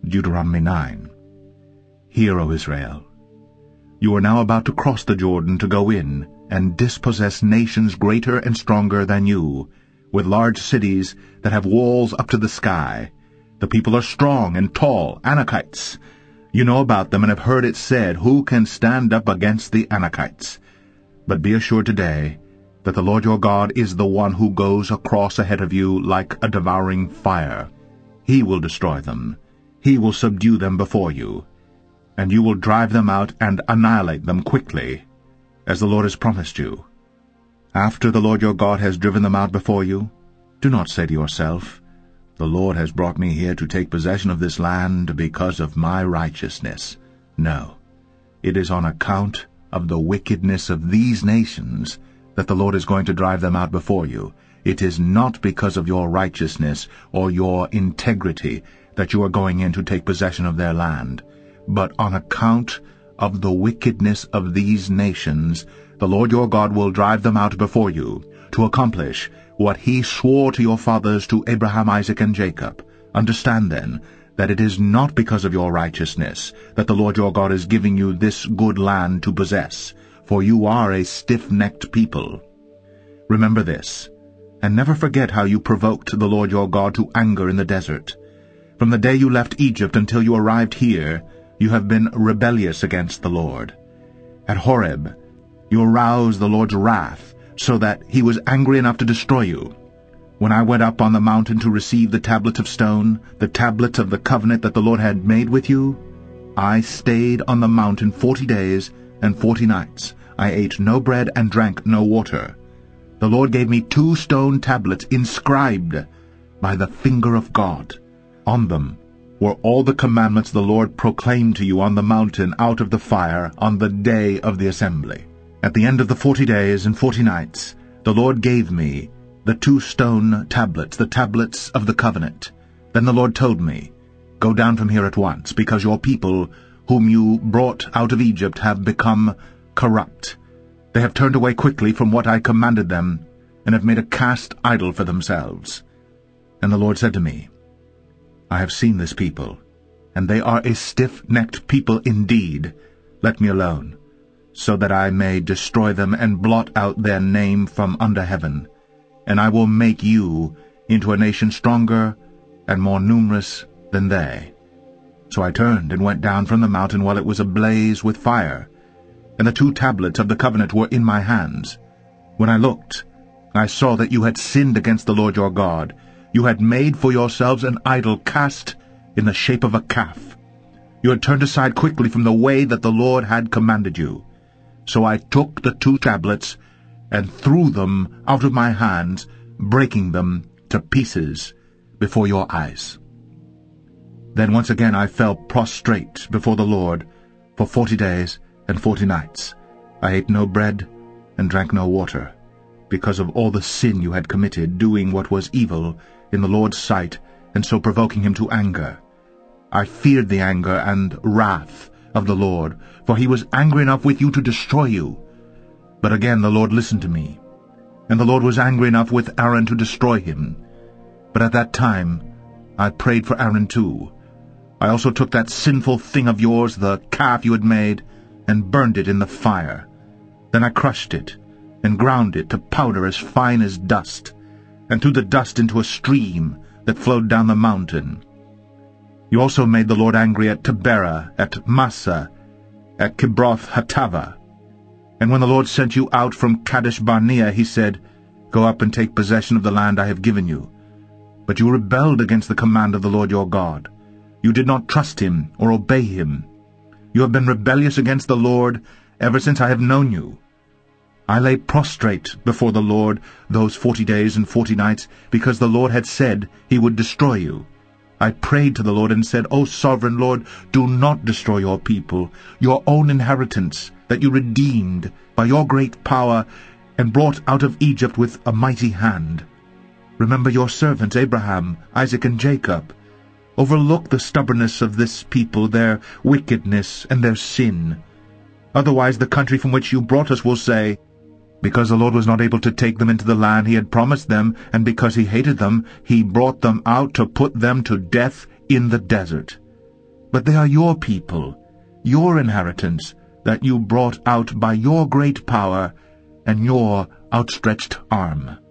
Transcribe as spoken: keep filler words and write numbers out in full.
Deuteronomy nine. Hear, O Israel. You are now about to cross the Jordan to go in and dispossess nations greater and stronger than you, with large cities that have walls up to the sky. The people are strong and tall, Anakites. You know about them and have heard it said, who can stand up against the Anakites? But be assured today that the Lord your God is the one who goes across ahead of you like a devouring fire. He will destroy them. He will subdue them before you, and you will drive them out and annihilate them quickly, as the Lord has promised you. After the Lord your God has driven them out before you, do not say to yourself, the Lord has brought me here to take possession of this land because of my righteousness. No, it is on account of the wickedness of these nations that the Lord is going to drive them out before you. It is not because of your righteousness or your integrity that you are going in to take possession of their land, but on account of the wickedness of these nations, the Lord your God will drive them out before you, to accomplish what he swore to your fathers, to Abraham, Isaac, and Jacob. Understand, then, that it is not because of your righteousness that the Lord your God is giving you this good land to possess, for you are a stiff-necked people. Remember this, and never forget how you provoked the Lord your God to anger in the desert. From the day you left Egypt until you arrived here, you have been rebellious against the Lord. At Horeb, you aroused the Lord's wrath, so that he was angry enough to destroy you. When I went up on the mountain to receive the tablet of stone, the tablet of the covenant that the Lord had made with you, I stayed on the mountain forty days and forty nights. I ate no bread and drank no water. The Lord gave me two stone tablets inscribed by the finger of God. On them were all the commandments the Lord proclaimed to you on the mountain out of the fire on the day of the assembly. At the end of the forty days and forty nights, the Lord gave me the two stone tablets, the tablets of the covenant. Then the Lord told me, Go down from here at once, because your people, whom you brought out of Egypt, have become corrupt. They have turned away quickly from what I commanded them, and have made a cast idol for themselves. And the Lord said to me, I have seen this people, and they are a stiff-necked people indeed. Let me alone, so that I may destroy them and blot out their name from under heaven. And I will make you into a nation stronger and more numerous than they. So I turned and went down from the mountain while it was ablaze with fire, and the two tablets of the covenant were in my hands. When I looked, I saw that you had sinned against the Lord your God. You had made for yourselves an idol cast in the shape of a calf. You had turned aside quickly from the way that the Lord had commanded you. So I took the two tablets and threw them out of my hands, breaking them to pieces before your eyes. Then once again I fell prostrate before the Lord for forty days and forty nights. I ate no bread and drank no water, because of all the sin you had committed, doing what was evil in the Lord's sight, and so provoking him to anger. I feared the anger and wrath of the Lord, for he was angry enough with you to destroy you. But again the Lord listened to me, and the Lord was angry enough with Aaron to destroy him. But at that time I prayed for Aaron too. I also took that sinful thing of yours, the calf you had made, and burned it in the fire. Then I crushed it, and ground it to powder as fine as dust, and threw the dust into a stream that flowed down the mountain. You also made the Lord angry at Taberah, at Massa, at Kibroth Hattava. And when the Lord sent you out from Kadesh Barnea, he said, Go up and take possession of the land I have given you. But you rebelled against the command of the Lord your God. You did not trust him or obey him. You have been rebellious against the Lord ever since I have known you. I lay prostrate before the Lord those forty days and forty nights, because the Lord had said he would destroy you. I prayed to the Lord and said, O sovereign Lord, do not destroy your people, your own inheritance, that you redeemed by your great power and brought out of Egypt with a mighty hand. Remember your servants Abraham, Isaac, and Jacob. Overlook the stubbornness of this people, their wickedness and their sin. Otherwise the country from which you brought us will say, Because the Lord was not able to take them into the land he had promised them, and because he hated them, he brought them out to put them to death in the desert. but they are your people, your inheritance, that you brought out by your great power and your outstretched arm.